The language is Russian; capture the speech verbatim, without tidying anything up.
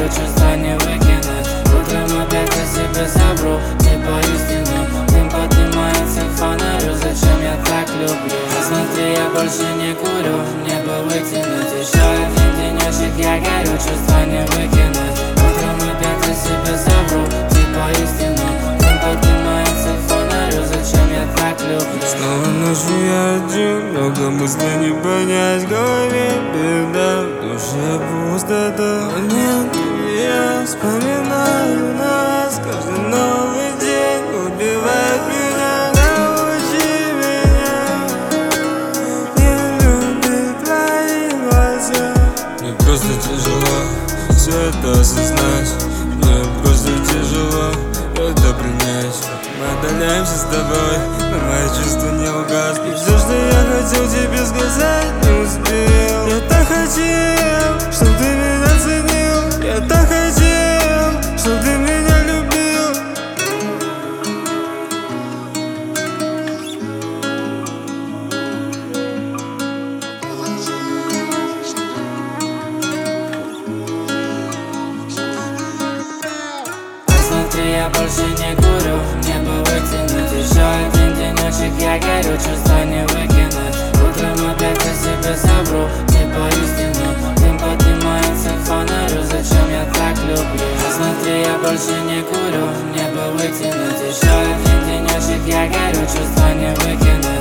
чувства не выкинуть. Утром опять я себя забру, типа истину. Дым поднимается к фонарю, зачем я так люблю? Смотри, я больше не курю, небо вытянуть. Еще один денечек, я горю, чувства не выкинуть. Утром опять я себя забру, типа истину. Дым поднимается к фонарю, зачем я так люблю? Снова ночью я один, много мыслей не понять, в голове беда, в душе пустота. Нет, я вспоминаю нас, каждый новый день убивает меня. Научи меня не любить твои глаза. Мне просто тяжело все это осознать, мне просто тяжело это принять. Мы отдаляемся с тобой, но мои чувства не угаснут. Все, что я хотел тебе сказать, не успел. Я так хотел, чтоб ты меня ценил. Я так хотел, чтоб ты меня любил. Смотри, я больше не курю, небо вытянуть. Еще один денечек, я горю, чувства не выкинуть. Утром опять я себя забру, типа истину. Дым поднимается к фонарю, зачем я так люблю? Смотри, я больше не курю, небо вытянуть. Еще один денечек, я горю, чувства не выкинуть.